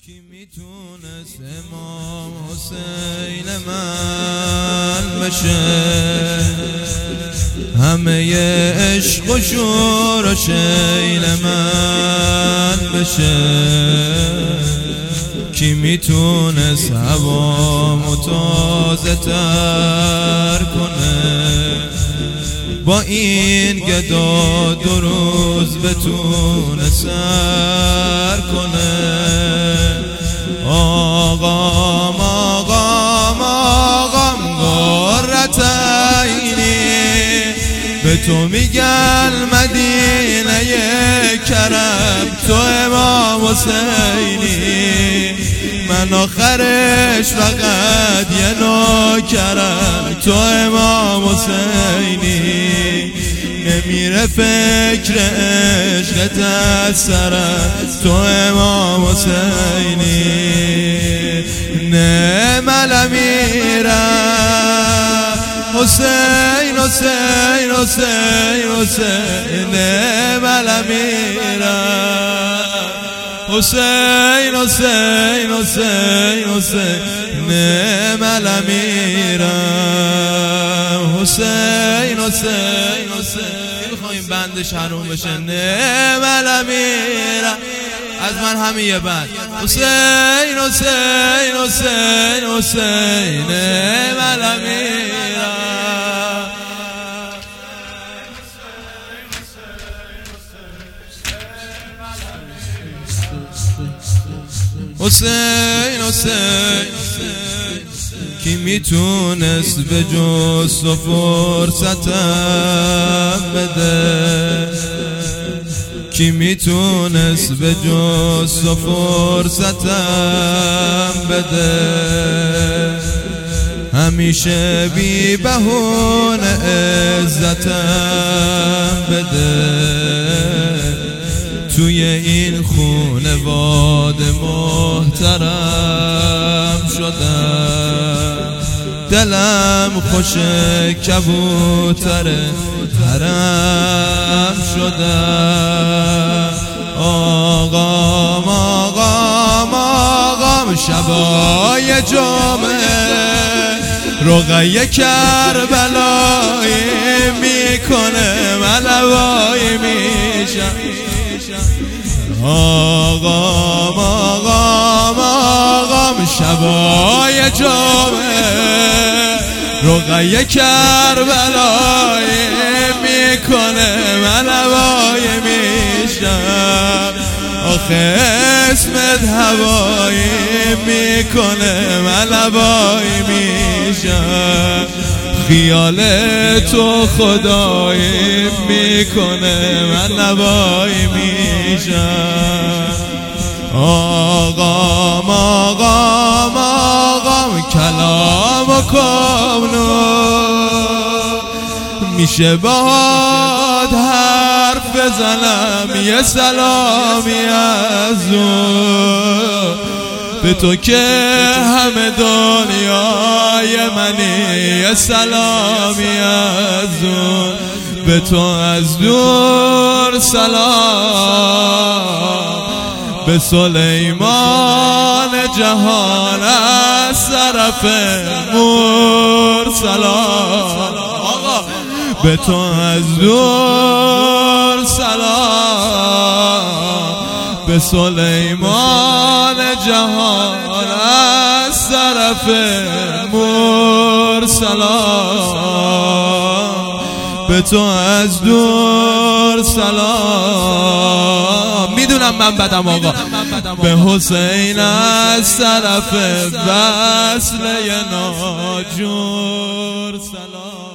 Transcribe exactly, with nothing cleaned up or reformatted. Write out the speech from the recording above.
کی میتونست امام حسین من بشه، همه عشق و شور و شیل من بشه. کی میتونست هوامو تازه تر کنه، با این گدا دو روز بتونه سر کنه. آقام آقام آقام قرة عینی، به تو میگن مدینه کرم، تو امام حسینی. من آخرش فقط یه نوکرم، تو امام حسینی. نمیره فکر عشقت از سرم، تو امام حسینی. نعم الامیرم حسین حسین حسین حسین، نعم الامیرم حسین حسین حسین حسین، نعم الامیرم حسین حسین حسین. میخوایم بندش حروم بشه. نعم الامیرم از من همه یه بند. حسین حسین حسین حسین، نعم الامیرم حسین حسین. کی میتونست به جز تو فرصتم بده، کی میتونست به جز تو فرصتم بده. همیشه بی بهونه عزتم بده. توی این خونواده محترم شدم، دلم خوش کبوتر حرم شدم. آقام آقام آقام شبای جمعه، رقیه کربلایی میکنه، من هوایی میشم. آقام آقام آقام شبای جمعه، رقیه کربلایی میکنه، من هوایی میشم. آخه اسمت هوایی میکنه، من هوایی میشم. خیال تو خدایی میکنه، من نوایی میشم. آقام آقام آقام کلام و کامنو، میشه باهات حرف بزنم یه سلامی از اون، به تو که همه دنیای منی یه سلامی از اون. به تو از دور سلام، به سلیمان جهان از طرف مور سلام. آقا به تو از دور سلام، به سلیمان جهان از طرف مور سلام. به تو از دور سلام. میدونم من بدم آقا، به حسین از طرف وصله ناجور سلام.